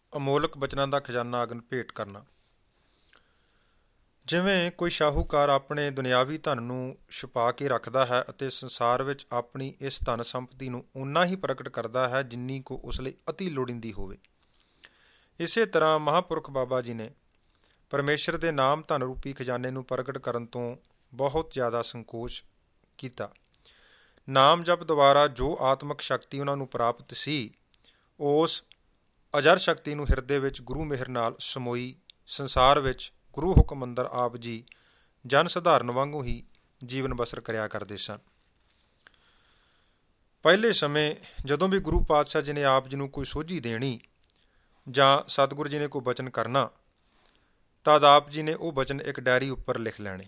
ਅਮੋਲਕ ਬਚਨਾਂ ਦਾ ਖਜ਼ਾਨਾ ਅਗਨ ਭੇਟ ਕਰਨਾ। ਜਿਵੇਂ ਕੋਈ ਸ਼ਾਹੂਕਾਰ ਆਪਣੇ ਦੁਨਿਆਵੀ ਧਨ ਨੂੰ ਛੁਪਾ ਕੇ ਰੱਖਦਾ ਹੈ ਅਤੇ ਸੰਸਾਰ ਵਿੱਚ ਆਪਣੀ ਇਸ ਧਨ ਸੰਪਤੀ ਨੂੰ ਓਨਾ ਹੀ ਪ੍ਰਗਟ ਕਰਦਾ ਹੈ ਜਿੰਨੀ ਕੁ ਉਸ ਲਈ ਅਤੀ ਲੋੜੀਂਦੀ ਹੋਵੇ, ਇਸੇ ਤਰ੍ਹਾਂ ਮਹਾਂਪੁਰਖ ਬਾਬਾ ਜੀ ਨੇ ਪਰਮੇਸ਼ਰ ਦੇ ਨਾਮ ਧਨ ਰੂਪੀ ਖਜ਼ਾਨੇ ਨੂੰ ਪ੍ਰਗਟ ਕਰਨ ਤੋਂ ਬਹੁਤ ਜ਼ਿਆਦਾ ਸੰਕੋਚ ਕੀਤਾ। ਨਾਮ ਜਪ ਦੁਆਰਾ ਜੋ ਆਤਮਿਕ ਸ਼ਕਤੀ ਉਹਨਾਂ ਨੂੰ ਪ੍ਰਾਪਤ ਸੀ, ਉਸ ਅਜਰ ਸ਼ਕਤੀ ਨੂੰ ਹਿਰਦੇ ਵਿੱਚ ਗੁਰੂ ਮਿਹਰ ਨਾਲ ਸਮੋਈ ਸੰਸਾਰ ਵਿੱਚ ਗੁਰੂ ਹੁਕਮ ਅੰਦਰ ਆਪ ਜੀ ਜਨ ਸਧਾਰਨ ਵਾਂਗੂ ਹੀ ਜੀਵਨ ਬਸਰ ਕਰਿਆ ਕਰਦੇ ਸਨ। ਪਹਿਲੇ ਸਮੇਂ ਜਦੋਂ ਵੀ ਗੁਰੂ ਪਾਤਸ਼ਾਹ ਜੀ ਨੇ ਆਪ ਜੀ ਨੂੰ ਕੋਈ ਸੋਝੀ ਦੇਣੀ ਜਾਂ ਸਤਿਗੁਰੂ ਜੀ ਨੇ ਕੋਈ ਬਚਨ ਕਰਨਾ, ਤਦ ਆਪ ਜੀ ਨੇ ਉਹ ਬਚਨ ਇੱਕ ਡਾਇਰੀ ਉੱਪਰ ਲਿਖ ਲੈਣੇ।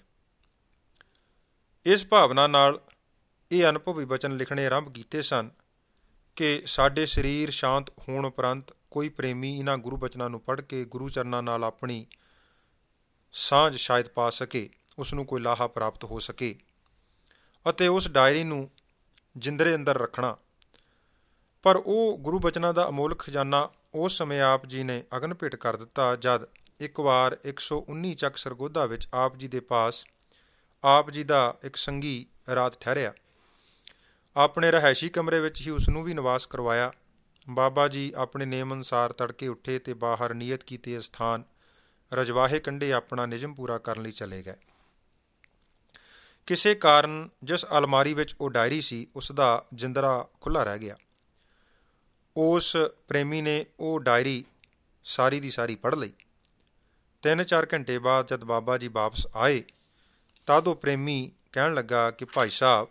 ਇਸ ਭਾਵਨਾ ਨਾਲ ਇਹ ਅਨੁਭਵੀ ਬਚਨ ਲਿਖਣੇ ਆਰੰਭ ਕੀਤੇ ਸਨ ਕਿ ਸਾਡੇ ਸਰੀਰ ਸ਼ਾਂਤ ਹੋਣ ਉਪਰੰਤ ਕੋਈ ਪ੍ਰੇਮੀ ਇਹਨਾਂ ਗੁਰੂ ਬਚਨਾਂ ਨੂੰ ਪੜ੍ਹ ਕੇ ਗੁਰੂ ਚਰਨਾਂ ਨਾਲ ਆਪਣੀ ਸਾਂਝ ਸ਼ਾਇਦ ਪਾ ਸਕੇ, ਉਸ ਨੂੰ ਕੋਈ ਲਾਹਾ ਪ੍ਰਾਪਤ ਹੋ ਸਕੇ, ਅਤੇ ਉਸ ਡਾਇਰੀ ਨੂੰ ਜਿੰਦਰੇ ਅੰਦਰ ਰੱਖਣਾ। ਪਰ ਉਹ ਗੁਰੂ ਬਚਨਾਂ ਦਾ ਅਮੋਲਕ ਖਜ਼ਾਨਾ ਉਸ ਸਮੇਂ ਆਪ ਜੀ ਨੇ ਅਗਨ ਭੇਟ ਕਰ ਦਿੱਤਾ ਜਦ ਇੱਕ ਵਾਰ 119 ਚੱਕ ਸਰਗੋਧਾ ਵਿੱਚ ਆਪ ਜੀ ਦੇ ਪਾਸ ਆਪ ਜੀ ਦਾ ਇੱਕ ਸੰਗੀ ਰਾਤ ਠਹਿਰਿਆ। ਆਪਣੇ ਰਿਹਾਇਸ਼ੀ ਕਮਰੇ ਵਿੱਚ ਹੀ ਉਸ ਨੂੰ ਵੀ ਨਿਵਾਸ ਕਰਵਾਇਆ। ਬਾਬਾ ਜੀ ਆਪਣੇ ਨੇਮ ਅਨੁਸਾਰ ਤੜਕੇ ਉੱਠੇ ਅਤੇ ਬਾਹਰ ਨੀਅਤ ਕੀਤੇ ਸਥਾਨ ਰਜਵਾਹੇ ਕੰਢੇ ਆਪਣਾ ਨਿਯਮ ਪੂਰਾ ਕਰਨ ਲਈ ਚਲੇ ਗਏ। ਕਿਸੇ ਕਾਰਨ ਜਿਸ ਅਲਮਾਰੀ ਵਿੱਚ ਉਹ ਡਾਇਰੀ ਸੀ, ਉਸ ਦਾ ਜਿੰਦਰਾ ਖੁੱਲ੍ਹਾ ਰਹਿ ਗਿਆ। ਉਸ ਪ੍ਰੇਮੀ ਨੇ ਉਹ ਡਾਇਰੀ ਸਾਰੀ ਦੀ ਸਾਰੀ ਪੜ੍ਹ ਲਈ। 3-4 ਘੰਟੇ ਬਾਅਦ ਜਦ ਬਾਬਾ ਜੀ ਵਾਪਸ ਆਏ ਤਦ ਉਹ ਪ੍ਰੇਮੀ ਕਹਿਣ ਲੱਗਾ ਕਿ ਭਾਈ ਸਾਹਿਬ,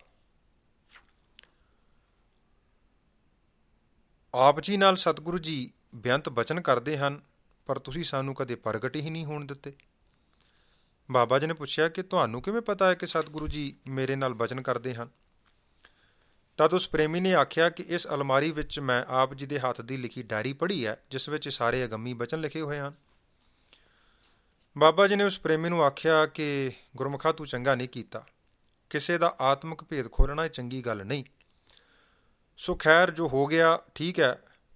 ਆਪ ਜੀ ਨਾਲ ਸਤਿਗੁਰੂ ਜੀ ਬੇਅੰਤ ਬਚਨ ਕਰਦੇ ਹਨ, ਪਰ ਤੁਸੀਂ ਸਾਨੂੰ ਕਦੇ ਪ੍ਰਗਟ ਹੀ ਨਹੀਂ ਹੋਣ ਦਿੱਤੇ। ਬਾਬਾ ਜੀ ਨੇ ਪੁੱਛਿਆ ਕਿ ਤੁਹਾਨੂੰ ਕਿਵੇਂ ਪਤਾ ਹੈ ਕਿ ਸਤਿਗੁਰੂ ਜੀ ਮੇਰੇ ਨਾਲ ਬਚਨ ਕਰਦੇ ਹਨ? ਤਦ ਉਸ ਪ੍ਰੇਮੀ ਨੇ ਆਖਿਆ ਕਿ ਇਸ ਅਲਮਾਰੀ ਵਿੱਚ ਮੈਂ ਆਪ ਜੀ ਦੇ ਹੱਥ ਦੀ ਲਿਖੀ ਡਾਇਰੀ ਪੜ੍ਹੀ ਹੈ, ਜਿਸ ਵਿੱਚ ਸਾਰੇ ਅਗੰਮੀ ਬਚਨ ਲਿਖੇ ਹੋਏ ਹਨ। ਬਾਬਾ ਜੀ ਨੇ ਉਸ ਪ੍ਰੇਮੀ ਨੂੰ ਆਖਿਆ ਕਿ ਗੁਰਮੁਖਾ, ਤੂੰ ਚੰਗਾ ਨਹੀਂ ਕੀਤਾ। ਕਿਸੇ ਦਾ ਆਤਮਿਕ ਭੇਦ ਖੋਲ੍ਹਣਾ ਇਹ ਚੰਗੀ ਗੱਲ ਨਹੀਂ। ਸੋ ਖੈਰ, ਜੋ ਹੋ ਗਿਆ ਠੀਕ ਹੈ,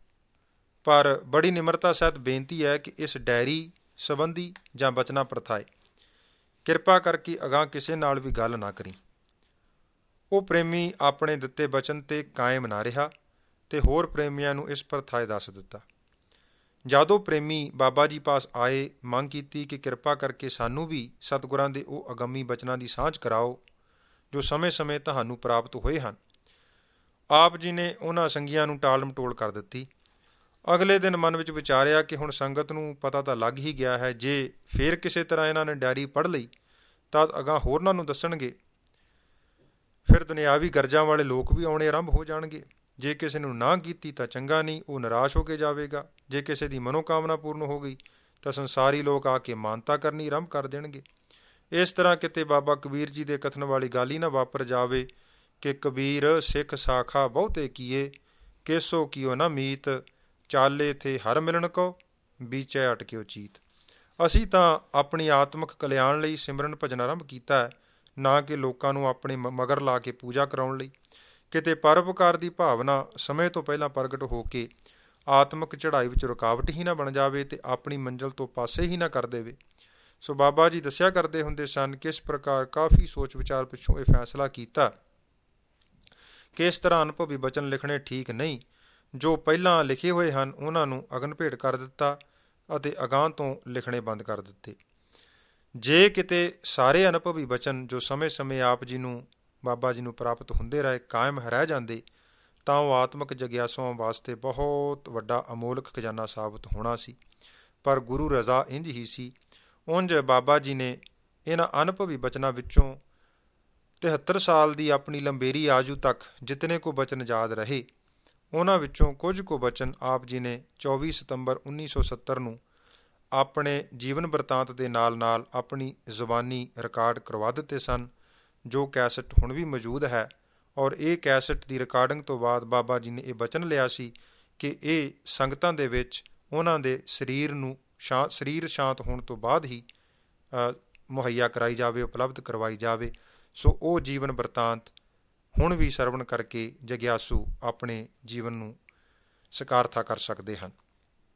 ਪਰ ਬੜੀ ਨਿਮਰਤਾ ਸਹਿਤ ਬੇਨਤੀ ਹੈ ਕਿ ਇਸ ਡਾਇਰੀ ਸੰਬੰਧੀ ਜਾਂ ਬਚਨਾ ਪ੍ਰਥਾਏ ਕਿਰਪਾ ਕਰਕੇ ਅਗਾਂਹ ਕਿਸੇ ਨਾਲ ਵੀ ਗੱਲ ਨਾ ਕਰੀ। ਉਹ ਪ੍ਰੇਮੀ ਆਪਣੇ ਦਿੱਤੇ ਬਚਨ 'ਤੇ ਕਾਇਮ ਨਾ ਰਿਹਾ ਅਤੇ ਹੋਰ ਪ੍ਰੇਮੀਆਂ ਨੂੰ ਇਸ ਪ੍ਰਥਾਏ ਦੱਸ ਦਿੱਤਾ। ਜਦੋਂ ਪ੍ਰੇਮੀ ਬਾਬਾ ਜੀ ਪਾਸ ਆਏ, ਮੰਗ ਕੀਤੀ ਕਿ ਕਿਰਪਾ ਕਰਕੇ ਸਾਨੂੰ ਵੀ ਸਤਿਗੁਰਾਂ ਦੇ ਉਹ ਅਗੰਮੀ ਬਚਨਾਂ ਦੀ ਸਾਂਝ ਕਰਾਓ ਜੋ ਸਮੇਂ-ਸਮੇਂ ਤੁਹਾਨੂੰ ਪ੍ਰਾਪਤ ਹੋਏ ਹਨ। ਆਪ ਜੀ ਨੇ ਉਹਨਾਂ ਸੰਗੀਆਂ ਨੂੰ ਟਾਲ ਮਟੋਲ ਕਰ ਦਿੱਤੀ। ਅਗਲੇ ਦਿਨ ਮਨ ਵਿੱਚ ਵਿਚਾਰਿਆ ਕਿ ਹੁਣ ਸੰਗਤ ਨੂੰ ਪਤਾ ਤਾਂ ਲੱਗ ਹੀ ਗਿਆ ਹੈ, ਜੇ ਫੇਰ ਕਿਸੇ ਤਰ੍ਹਾਂ ਇਹਨਾਂ ਨੇ ਡਾਇਰੀ ਪੜ੍ਹ ਲਈ ਤਦ ਅਗਾਂਹ ਹੋਰਨਾਂ ਨੂੰ ਦੱਸਣਗੇ। ਫਿਰ ਦੁਨਿਆਵੀ ਗਰਜਾਂ ਵਾਲੇ ਲੋਕ ਵੀ ਆਉਣੇ ਆਰੰਭ ਹੋ ਜਾਣਗੇ। ਜੇ ਕਿਸੇ ਨੂੰ ਨਾ ਕੀਤੀ ਤਾਂ ਚੰਗਾ ਨਹੀਂ, ਉਹ ਨਿਰਾਸ਼ ਹੋ ਕੇ ਜਾਵੇਗਾ। ਜੇ ਕਿਸੇ ਦੀ ਮਨੋਕਾਮਨਾ ਪੂਰਨ ਹੋ ਗਈ ਤਾਂ ਸੰਸਾਰੀ ਲੋਕ ਆ ਕੇ ਮਾਨਤਾ ਕਰਨੀ ਆਰੰਭ ਕਰ ਦੇਣਗੇ। ਇਸ ਤਰ੍ਹਾਂ ਕਿਤੇ ਬਾਬਾ ਕਬੀਰ ਜੀ ਦੇ ਕਥਨ ਵਾਲੀ ਗੱਲ ਹੀ ਨਾ ਵਾਪਰ ਜਾਵੇ ਕਿ ਕਬੀਰ ਸਿੱਖ ਸਾਖਾ ਬਹੁਤੇ ਕੀਏ, ਕੇਸੋ ਕੀਓ ਨਾ ਮੀਤ, ਚਾਲੇ ਥੇ ਹਰ ਮਿਲਣ ਕੋ, ਬੀਚੈ ਅਟਕਿਓ ਚੀਤ। ਅਸੀਂ ਤਾਂ ਆਪਣੀ ਆਤਮਿਕ ਕਲਿਆਣ ਲਈ ਸਿਮਰਨ ਭਜਨ ਆਰੰਭ ਕੀਤਾ ਹੈ, ਨਾ ਕਿ ਲੋਕਾਂ ਨੂੰ ਆਪਣੇ ਮਗਰ ਲਾ ਕੇ ਪੂਜਾ ਕਰਾਉਣ ਲਈ। ਕਿਤੇ ਪਰਉਪਕਾਰ ਦੀ ਭਾਵਨਾ ਸਮੇਂ ਤੋਂ ਪਹਿਲਾਂ ਪ੍ਰਗਟ ਹੋ ਕੇ ਆਤਮਿਕ ਚੜ੍ਹਾਈ ਵਿੱਚ ਰੁਕਾਵਟ ਹੀ ਨਾ ਬਣ ਜਾਵੇ ਅਤੇ ਆਪਣੀ ਮੰਜ਼ਿਲ ਤੋਂ ਪਾਸੇ ਹੀ ਨਾ ਕਰ ਦੇਵੇ। ਸੋ ਬਾਬਾ ਜੀ ਦੱਸਿਆ ਕਰਦੇ ਹੁੰਦੇ ਸਨ ਕਿ ਇਸ ਪ੍ਰਕਾਰ ਕਾਫੀ ਸੋਚ ਵਿਚਾਰ ਪਿੱਛੋਂ ਇਹ ਫੈਸਲਾ ਕੀਤਾ ਕਿ ਇਸ ਤਰ੍ਹਾਂ ਅਨੁਭਵੀ ਬਚਨ ਲਿਖਣੇ ਠੀਕ ਨਹੀਂ। ਜੋ ਪਹਿਲਾਂ ਲਿਖੇ ਹੋਏ ਹਨ ਉਹਨਾਂ ਨੂੰ ਅਗਨ ਭੇਟ ਕਰ ਦਿੱਤਾ ਅਤੇ ਅਗਾਂਹ ਤੋਂ ਲਿਖਣੇ ਬੰਦ ਕਰ ਦਿੱਤੇ। ਜੇ ਕਿਤੇ ਸਾਰੇ ਅਨੁਭਵੀ ਬਚਨ ਜੋ ਸਮੇਂ-ਸਮੇਂ ਆਪ ਜੀ ਨੂੰ ਬਾਬਾ ਜੀ ਨੂੰ ਪ੍ਰਾਪਤ ਹੁੰਦੇ ਰਹੇ ਕਾਇਮ ਰਹਿ ਜਾਂਦੇ ਤਾਂ ਉਹ ਆਤਮਿਕ ਜਗਿਆਸੂਆਂ ਵਾਸਤੇ ਬਹੁਤ ਵੱਡਾ ਅਮੋਲਕ ਖਜ਼ਾਨਾ ਸਾਬਤ ਹੋਣਾ ਸੀ। ਪਰ ਗੁਰੂ ਰਜ਼ਾ ਇੰਝ ਹੀ ਸੀ। ਉਂਝ ਬਾਬਾ ਜੀ ਨੇ ਇਹਨਾਂ ਅਨੁਭਵੀ ਬਚਨਾਂ ਵਿੱਚੋਂ 73 ਸਾਲ ਦੀ ਆਪਣੀ ਲੰਬੇਰੀ ਆਜੂ ਤੱਕ ਜਿਤਨੇ ਕੋ ਬਚਨ ਯਾਦ ਰਹੇ, ਉਹਨਾਂ ਵਿੱਚੋਂ ਕੁਝ ਕੁ ਬਚਨ ਆਪ ਜੀ ਨੇ 24 ਸਤੰਬਰ 1970 ਨੂੰ ਆਪਣੇ ਜੀਵਨ ਬਰਤਾਂਤ ਦੇ ਨਾਲ ਆਪਣੀ ਜ਼ੁਬਾਨੀ ਰਿਕਾਰਡ ਕਰਵਾ ਦਿੱਤੇ ਸਨ, ਜੋ ਕੈਸਟ ਹੁਣ ਵੀ ਮੌਜੂਦ ਹੈ। ਔਰ ਇਹ ਕੈਸਟ ਦੀ ਰਿਕਾਰਡਿੰਗ ਤੋਂ ਬਾਅਦ ਬਾਬਾ ਜੀ ਨੇ ਇਹ ਬਚਨ ਲਿਆ ਸੀ ਕਿ ਇਹ ਸੰਗਤਾਂ ਦੇ ਵਿੱਚ ਉਹਨਾਂ ਦੇ ਸਰੀਰ ਸ਼ਾਂਤ ਹੋਣ ਤੋਂ ਬਾਅਦ ਹੀ ਮੁਹੱਈਆ ਕਰਾਈ ਜਾਵੇ, ਉਪਲਬਧ ਕਰਵਾਈ ਜਾਵੇ। ਸੋ ਉਹ ਜੀਵਨ ਬਰਤਾਂਤ ਹੁਣ ਵੀ ਸਰਵਣ ਕਰਕੇ ਜਗਿਆਸੂ ਆਪਣੇ ਜੀਵਨ ਨੂੰ ਸਕਾਰਥਾ ਕਰ ਸਕਦੇ ਹਨ।